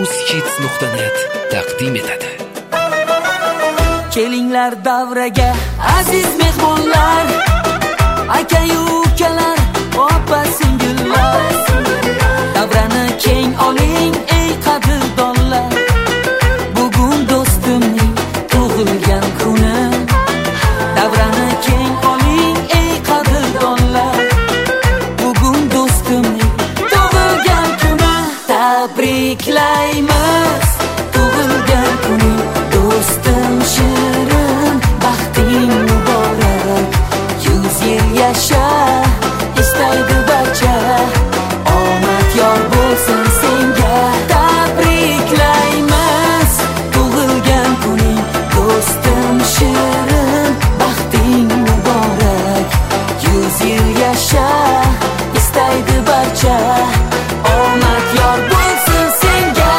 UzHits.net taqdim etadi. Kelinglar davraga aziz mehmonlar, aka-yu ukalar, opa-singillar. Davrani keng oling ey qadrdonlar, bugun do'stimning tug'ilgan kuni. Davrani keng oling ey qadrdonlar, bugun do'stimning tug'ilgan kuni. Tabriklaymiz tug'ilgan kuning, do'stim shirin, baxting muborak. 100 yil yasha istaydi barcha, omad yor bo'lsin senga. Tabriklaymiz tug'ilgan kuning, do'stim shirin, baxting muborak. 100 yil yasha istaydi barcha, omad yor bo'lsin senga.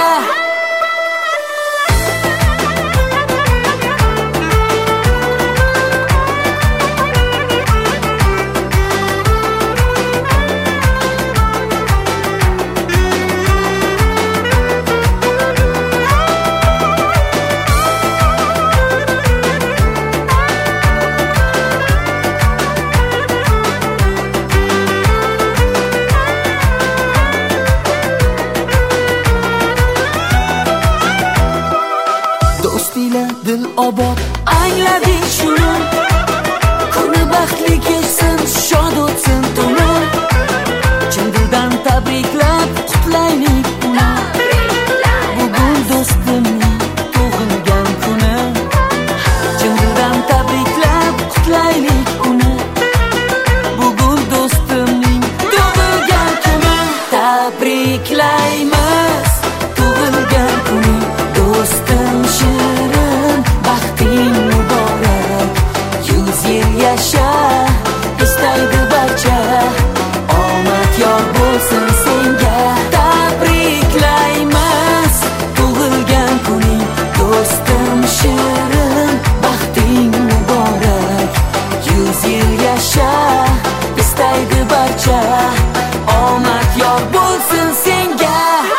Dil obod anglading shuni, kuni baxtli kechsin, shod o'tsin tuni. Chin dildan tabriklab qutlaylik uni, bugun do'stimning tug'ilgan kuni. Chin dildan tabriklab qutlaylik uni, bugun do'stimning tug'ilgan kuni. Tabriklaymiz tug'ilgan kuning, do'stim shirin, baxting muborak. 100 yil yasha istaydi barcha, omad yor bo'lsin senga. Tabriklaymiz tug'ilgan kuning, do'stim shirin, baxting muborak. 100 yil yasha istaydi barcha, omad yor bo'lsin senga.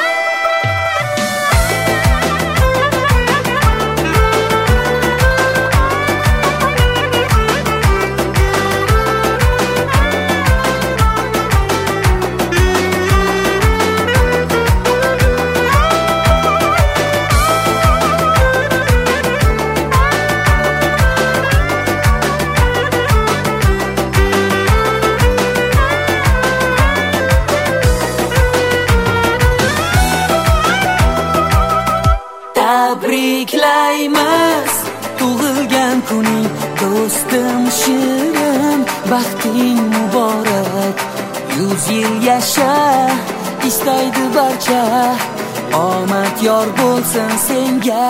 Tabriklaymiz tug'ilgan kuning, do'stim shirin, baxting muborak. 100 yil yasha istaydi barcha, omad yor bo'lsin senga.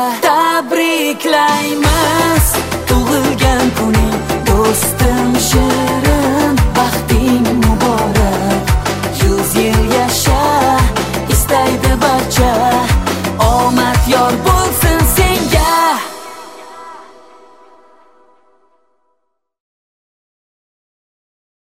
Tabriklaymiz tug'ilgan kuning, do'stim shirin,